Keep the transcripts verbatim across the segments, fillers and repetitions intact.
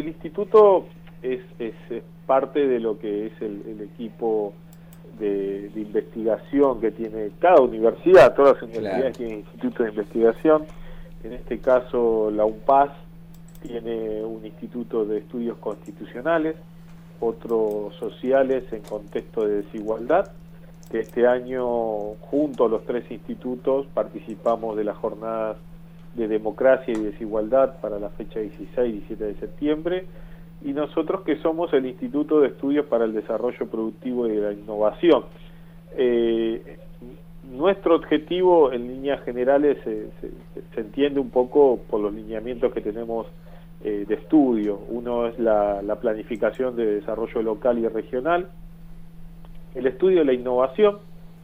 el instituto es, es, es parte de lo que es el, el equipo de, de investigación que tiene cada universidad. Todas las universidades claro. tienen institutos de investigación. En este caso la UNPAS tiene un instituto de estudios constitucionales, otros sociales en contexto de desigualdad, que este año junto a los tres institutos participamos de las jornadas de democracia y desigualdad para la fecha dieciséis y diecisiete de septiembre, y nosotros que somos el Instituto de Estudios para el Desarrollo Productivo y de la Innovación. Eh, nuestro objetivo en líneas generales se, se, se entiende un poco por los lineamientos que tenemos eh, de estudio. Uno es la, la planificación de desarrollo local y regional, el estudio de la innovación.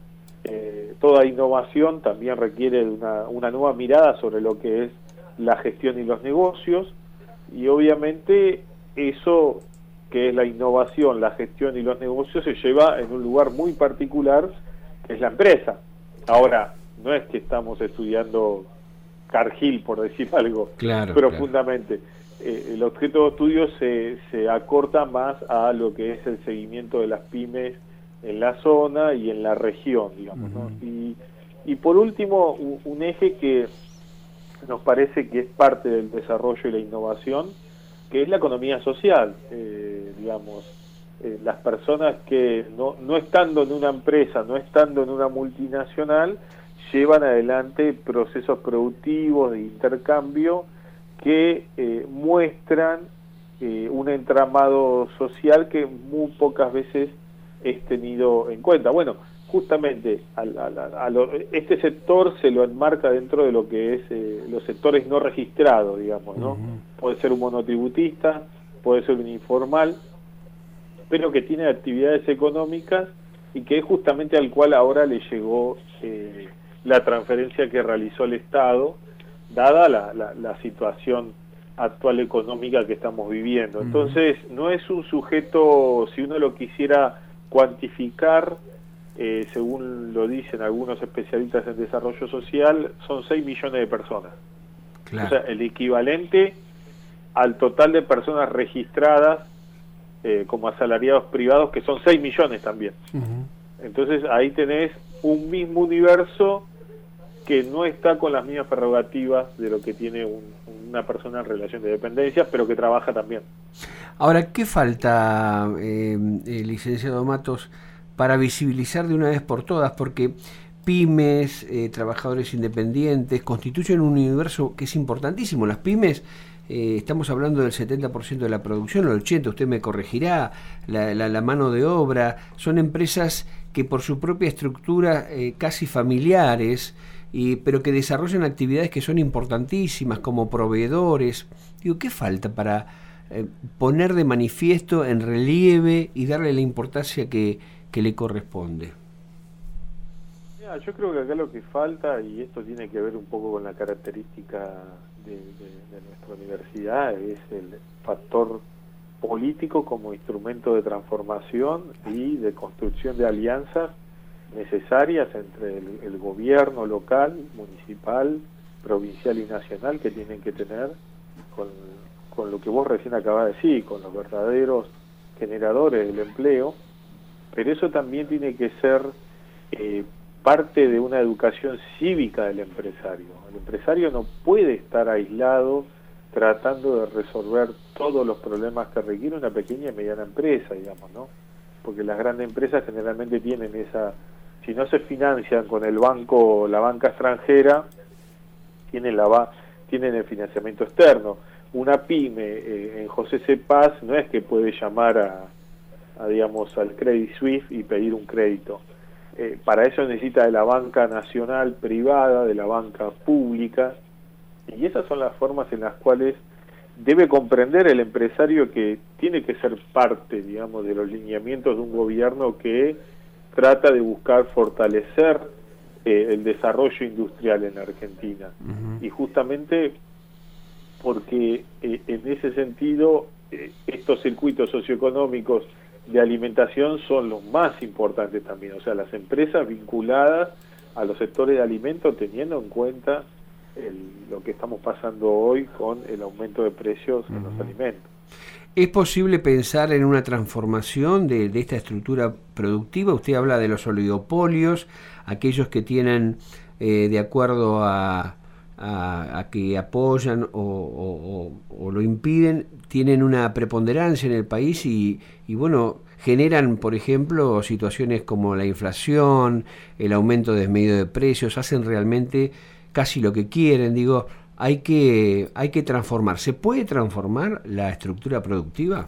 Eh, toda innovación también requiere una, una nueva mirada sobre lo que es la gestión y los negocios, y obviamente eso que es la innovación, la gestión y los negocios se lleva en un lugar muy particular, que es la empresa. Ahora, no es que estamos estudiando Cargill, por decir algo, claro, profundamente. Claro. Eh, el objeto de estudio se, se acorta más a lo que es el seguimiento de las pymes en la zona y en la región, digamos, ¿no? Uh-huh. Y, y por último, un, un eje que nos parece que es parte del desarrollo y la innovación, que es la economía social, eh, digamos, eh, las personas que no, no estando en una empresa, no estando en una multinacional, llevan adelante procesos productivos de intercambio que eh, muestran eh, un entramado social que muy pocas veces es tenido en cuenta. Bueno, justamente al, al, a lo, este sector se lo enmarca dentro de lo que es eh, los sectores no registrados, digamos, ¿no? Uh-huh. Puede ser un monotributista, puede ser un informal, pero que tiene actividades económicas y que es justamente al cual ahora le llegó eh, la transferencia que realizó el Estado, dada la, la, la situación actual económica que estamos viviendo. Uh-huh. Entonces, no es un sujeto, si uno lo quisiera cuantificar, eh, según lo dicen algunos especialistas en desarrollo social, son seis millones de personas. Claro. O sea, el equivalente al total de personas registradas eh, como asalariados privados, que son seis millones también. Uh-huh. Entonces, ahí tenés un mismo universo que no está con las mismas prerrogativas de lo que tiene un, una persona en relación de dependencia, pero que trabaja también. Ahora, ¿qué falta, eh, eh, licenciado Matos, para visibilizar de una vez por todas? Porque pymes, eh, trabajadores independientes, constituyen un universo que es importantísimo. Las pymes, eh, estamos hablando del setenta por ciento de la producción, el ochenta por ciento, usted me corregirá, la, la, la mano de obra, son empresas que por su propia estructura eh, casi familiares, y, pero que desarrollan actividades que son importantísimas como proveedores. Digo, ¿qué falta para eh, poner de manifiesto, en relieve y darle la importancia que, que le corresponde? Mira, yo creo que acá lo que falta, y esto tiene que ver un poco con la característica de, de, de nuestra universidad, es el factor político como instrumento de transformación y de construcción de alianzas necesarias entre el, el gobierno local, municipal, provincial y nacional, que tienen que tener con, con lo que vos recién acabas de decir, con los verdaderos generadores del empleo, pero eso también tiene que ser eh, parte de una educación cívica del empresario. El empresario no puede estar aislado tratando de resolver todos los problemas que requiere una pequeña y mediana empresa, digamos, ¿no? Porque las grandes empresas generalmente tienen esa, si no se financian con el banco, la banca extranjera, tienen la tienen el financiamiento externo. Una pyme eh, en José C. Paz no es que puede llamar a, a digamos al Credit Suisse y pedir un crédito. Eh, para eso necesita de la banca nacional privada, de la banca pública, y esas son las formas en las cuales debe comprender el empresario que tiene que ser parte, digamos, de los lineamientos de un gobierno que trata de buscar fortalecer eh, el desarrollo industrial en Argentina. Uh-huh. Y justamente porque eh, en ese sentido eh, estos circuitos socioeconómicos de alimentación son los más importantes también, o sea, las empresas vinculadas a los sectores de alimentos, teniendo en cuenta el, lo que estamos pasando hoy con el aumento de precios uh-huh. en los alimentos. ¿Es posible pensar en una transformación de, de esta estructura productiva? Usted habla de los oligopolios, aquellos que tienen, eh, de acuerdo a, a, a que apoyan o, o, o lo impiden, tienen una preponderancia en el país y, y bueno, generan, por ejemplo, situaciones como la inflación, el aumento desmedido de precios, hacen realmente casi lo que quieren, digo... Hay que, hay que transformar. ¿Se puede transformar la estructura productiva?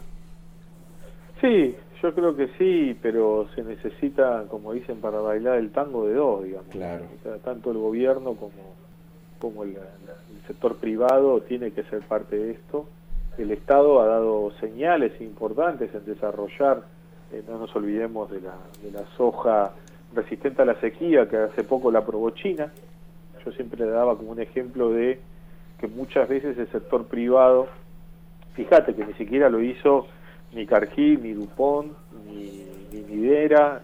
Sí, yo creo que sí, pero se necesita, como dicen, para bailar el tango de dos, digamos. Claro. O sea, tanto el gobierno como, como el, el sector privado tiene que ser parte de esto. El Estado ha dado señales importantes en desarrollar, eh, no nos olvidemos de la, de la soja resistente a la sequía, que hace poco la aprobó China. Yo siempre le daba como un ejemplo de que muchas veces el sector privado, fíjate que ni siquiera lo hizo ni Cargill, ni Dupont, ni, ni Nidera,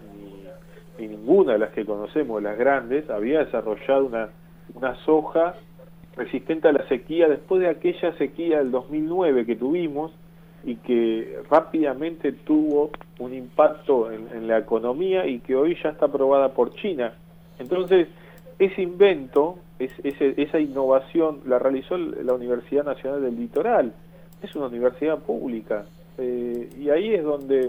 ni, ni ninguna de las que conocemos, las grandes, había desarrollado una, una soja resistente a la sequía después de aquella sequía del dos mil nueve que tuvimos y que rápidamente tuvo un impacto en, en la economía y que hoy ya está aprobada por China. Entonces, ese invento, es, ese, esa innovación la realizó la Universidad Nacional del Litoral, es una universidad pública, eh, y ahí es donde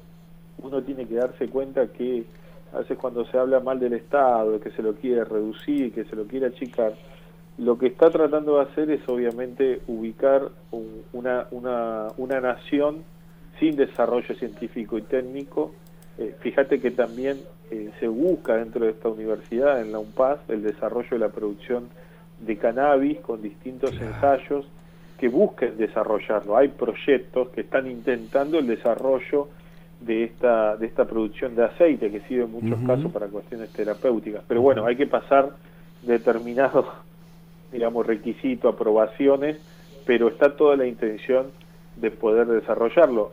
uno tiene que darse cuenta que a veces cuando se habla mal del Estado, de que se lo quiere reducir, que se lo quiere achicar, lo que está tratando de hacer es obviamente ubicar un, una, una, una nación sin desarrollo científico y técnico. Eh, fíjate que también eh, se busca dentro de esta universidad, en la UNPAS, el desarrollo de la producción de cannabis con distintos claro. ensayos que busquen desarrollarlo. Hay proyectos que están intentando el desarrollo de esta de esta producción de aceite, que sirve en muchos uh-huh. casos para cuestiones terapéuticas. Pero bueno, hay que pasar determinados, digamos, requisitos, aprobaciones, pero está toda la intención de poder desarrollarlo.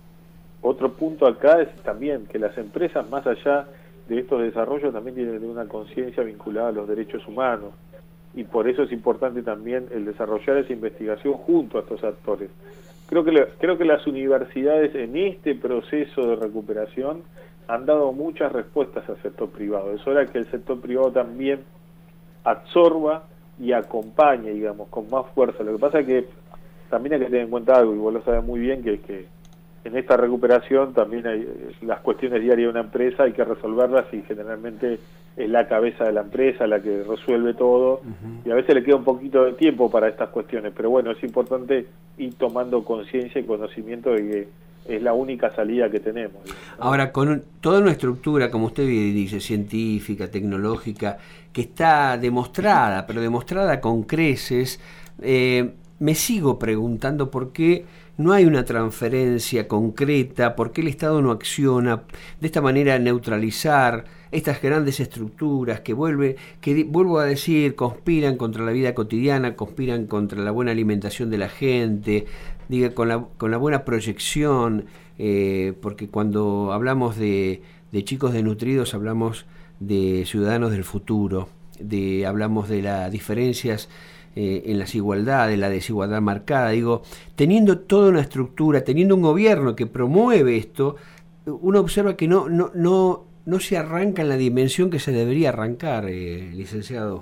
Otro punto acá es también que las empresas, más allá de estos desarrollos, también tienen una conciencia vinculada a los derechos humanos, y por eso es importante también el desarrollar esa investigación junto a estos actores. Creo que, le, creo que las universidades en este proceso de recuperación han dado muchas respuestas al sector privado. Es hora que el sector privado también absorba y acompañe, digamos, con más fuerza. Lo que pasa es que también hay que tener en cuenta algo, y vos lo sabés muy bien, que, que en esta recuperación también hay las cuestiones diarias de una empresa, hay que resolverlas y generalmente es la cabeza de la empresa la que resuelve todo, uh-huh. y a veces le queda un poquito de tiempo para estas cuestiones, pero bueno, es importante ir tomando conciencia y conocimiento de que es la única salida que tenemos, ¿no? Ahora, con toda una estructura, como usted dice, científica, tecnológica, que está demostrada, pero demostrada con creces, eh, me sigo preguntando por qué no hay una transferencia concreta, por qué el Estado no acciona de esta manera a neutralizar estas grandes estructuras que vuelve, que vuelvo a decir, conspiran contra la vida cotidiana, conspiran contra la buena alimentación de la gente, diga, con la, con la buena proyección, eh, porque cuando hablamos de, de chicos desnutridos hablamos de ciudadanos del futuro, de hablamos de las diferencias eh, en las igualdades, la desigualdad marcada. Digo, teniendo toda una estructura, teniendo un gobierno que promueve esto, uno observa que no no no no se arranca en la dimensión que se debería arrancar, eh, licenciado.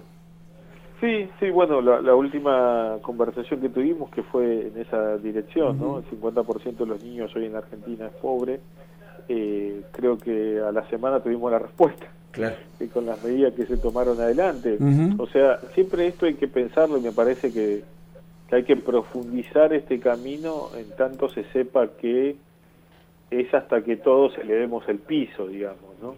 Sí, sí, bueno, la, la última conversación que tuvimos que fue en esa dirección, uh-huh. ¿no? El cincuenta por ciento de los niños hoy en la Argentina es pobre. Eh, creo que a la semana tuvimos la respuesta. Claro. Y con las medidas que se tomaron adelante. Uh-huh. O sea, siempre esto hay que pensarlo, y me parece que, que hay que profundizar este camino en tanto se sepa que es hasta que todos elevemos el piso, digamos, ¿no?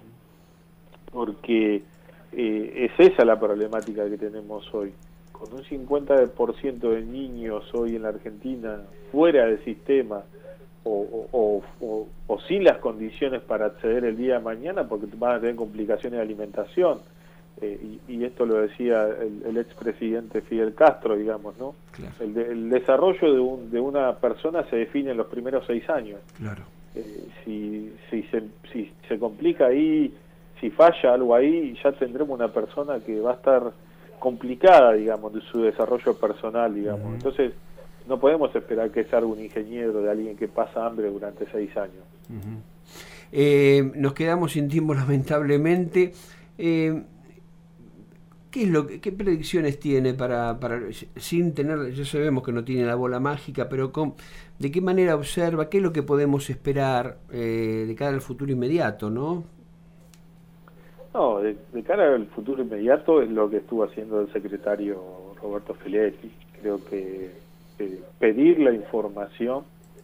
Porque eh, es esa la problemática que tenemos hoy. Con un cincuenta por ciento de niños hoy en la Argentina fuera del sistema o, o, o, o sin las condiciones para acceder el día de mañana, porque van a tener complicaciones de alimentación, eh, y, y esto lo decía el, el expresidente Fidel Castro, digamos, ¿no? Claro. El, de, el desarrollo de, un, de una persona se define en los primeros seis años. Claro. Eh, si, si, se, si se complica ahí, si falla algo ahí, ya tendremos una persona que va a estar complicada, digamos, de su desarrollo personal, digamos. Uh-huh. Entonces, no podemos esperar que salga un ingeniero de alguien que pasa hambre durante seis años. Uh-huh. eh, nos quedamos sin tiempo lamentablemente. eh, ¿Qué es lo que, qué predicciones tiene para, para sin tener, ya sabemos que no tiene la bola mágica, pero con, de qué manera observa, qué es lo que podemos esperar eh, de cara al futuro inmediato, ¿no? No, de, de cara al futuro inmediato es lo que estuvo haciendo el secretario Roberto Filetti. Creo que eh, pedir la información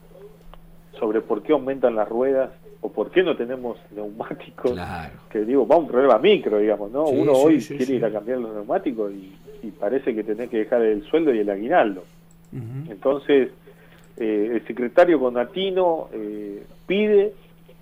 sobre por qué aumentan las ruedas o por qué no tenemos neumáticos, claro. Que digo, va un problema micro, digamos, ¿no? Sí, Uno sí, hoy sí, quiere sí. ir a cambiar los neumáticos y, y parece que tenés que dejar el sueldo y el aguinaldo. Uh-huh. Entonces, eh, el secretario Conatino eh, pide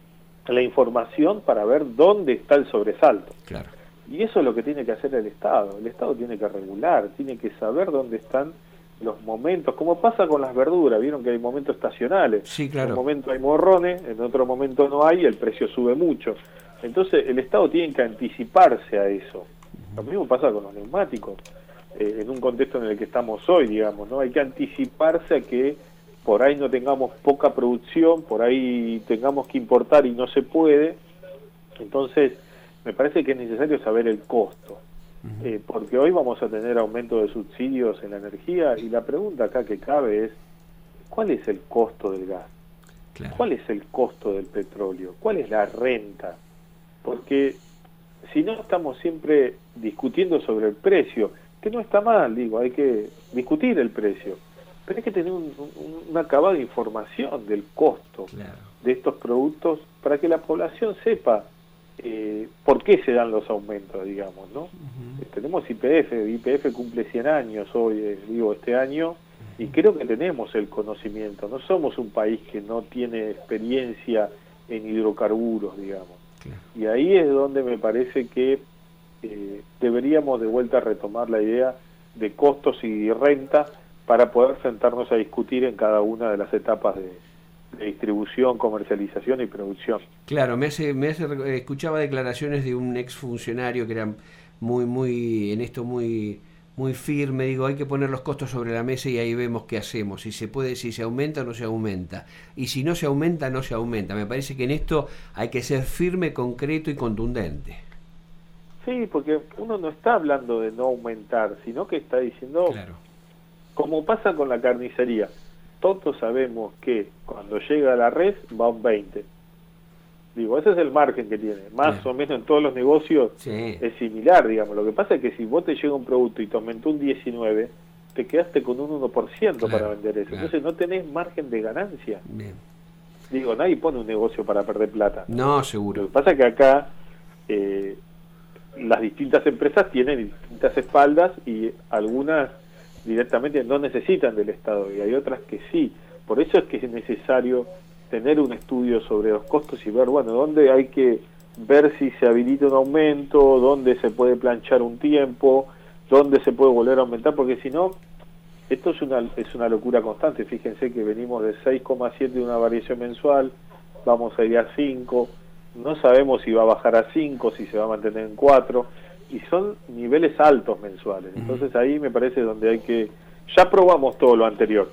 la información para ver dónde está el sobresalto. Claro. Y eso es lo que tiene que hacer el Estado. El Estado tiene que regular, tiene que saber dónde están los momentos, como pasa con las verduras, vieron que hay momentos estacionales. Sí, claro. En un momento hay morrones, en otro momento no hay y el precio sube mucho. Entonces el Estado tiene que anticiparse a eso. Lo mismo pasa con los neumáticos, eh, en un contexto en el que estamos hoy, digamos, ¿no? Hay que anticiparse a que por ahí no tengamos poca producción, por ahí tengamos que importar y no se puede. Entonces me parece que es necesario saber el costo. Eh, porque hoy vamos a tener aumento de subsidios en la energía y la pregunta acá que cabe es ¿cuál es el costo del gas? Claro. ¿Cuál es el costo del petróleo? ¿Cuál es la renta? Porque si no estamos siempre discutiendo sobre el precio, que no está mal, digo, hay que discutir el precio, pero hay que tener un, un, una acabada información del costo claro. de estos productos para que la población sepa Eh, por qué se dan los aumentos, digamos, ¿no? Uh-huh. Eh, tenemos I P F, I P F cumple cien años hoy, eh, digo, este año, y creo que tenemos el conocimiento, no somos un país que no tiene experiencia en hidrocarburos, digamos. Claro. Y ahí es donde me parece que eh, deberíamos de vuelta retomar la idea de costos y renta para poder sentarnos a discutir en cada una de las etapas de de distribución, comercialización y producción. Claro, me hace, me hace escuchaba declaraciones de un exfuncionario que eran muy, muy, en esto muy, muy firme. Digo, hay que poner los costos sobre la mesa y ahí vemos qué hacemos. Si se puede, si se aumenta o no se aumenta. Y si no se aumenta, no se aumenta. Me parece que en esto hay que ser firme, concreto y contundente. Sí, porque uno no está hablando de no aumentar, sino que está diciendo, claro. Como pasa con la carnicería. Todos sabemos que cuando llega a la res va a un veinte. Digo, ese es el margen que tiene. Más sí. o menos en todos los negocios sí. es similar, digamos. Lo que pasa es que si vos te llega un producto y te aumentó un diecinueve, te quedaste con un uno por ciento claro, para vender eso. Claro. Entonces no tenés margen de ganancia. Bien. Digo, nadie pone un negocio para perder plata. No, seguro. Lo que pasa es que acá eh, las distintas empresas tienen distintas espaldas y algunas directamente no necesitan del Estado y hay otras que sí. Por eso es que es necesario tener un estudio sobre los costos y ver, bueno, dónde hay que ver si se habilita un aumento, dónde se puede planchar un tiempo, dónde se puede volver a aumentar, porque si no, esto es una, es una locura constante. Fíjense que venimos de seis coma siete de una variación mensual, vamos a ir a cinco, no sabemos si va a bajar a cinco, si se va a mantener en cuatro, y son niveles altos mensuales. Entonces ahí me parece donde hay que... Ya probamos todo lo anterior,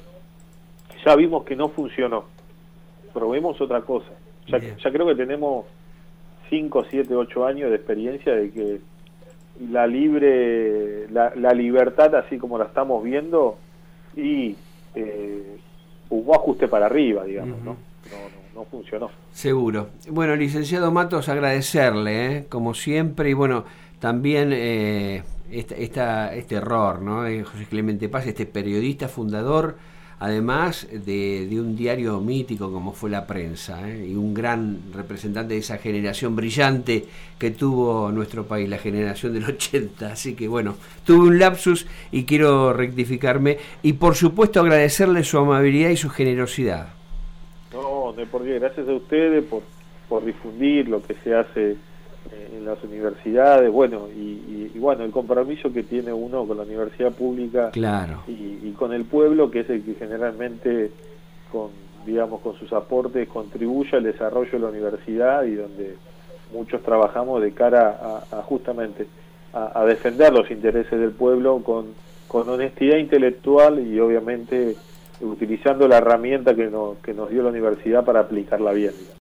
ya vimos que no funcionó, probemos otra cosa. Ya, ya creo que tenemos cinco, siete, ocho años de experiencia de que la libre, la, la libertad así como la estamos viendo, y eh, hubo ajuste para arriba, digamos, uh-huh. ¿no? No, no, no funcionó. Seguro. Bueno, licenciado Matos, agradecerle, ¿eh? Como siempre, y bueno, también eh, esta, esta, este error, ¿no? Eh, José Clemente Paz, este periodista fundador, además de, de un diario mítico como fue La Prensa, ¿eh? Y un gran representante de esa generación brillante que tuvo nuestro país, la generación del ochenta. Así que bueno, tuve un lapsus y quiero rectificarme y por supuesto agradecerle su amabilidad y su generosidad. No, no hay por qué. Gracias a ustedes por, por difundir lo que se hace en las universidades, bueno, y, y, y bueno, el compromiso que tiene uno con la universidad pública, claro, y, y con el pueblo, que es el que generalmente con, digamos, con sus aportes contribuye al desarrollo de la universidad y donde muchos trabajamos de cara a, a justamente a, a defender los intereses del pueblo con, con honestidad intelectual y obviamente utilizando la herramienta que nos, que nos dio la universidad para aplicarla bien, digamos.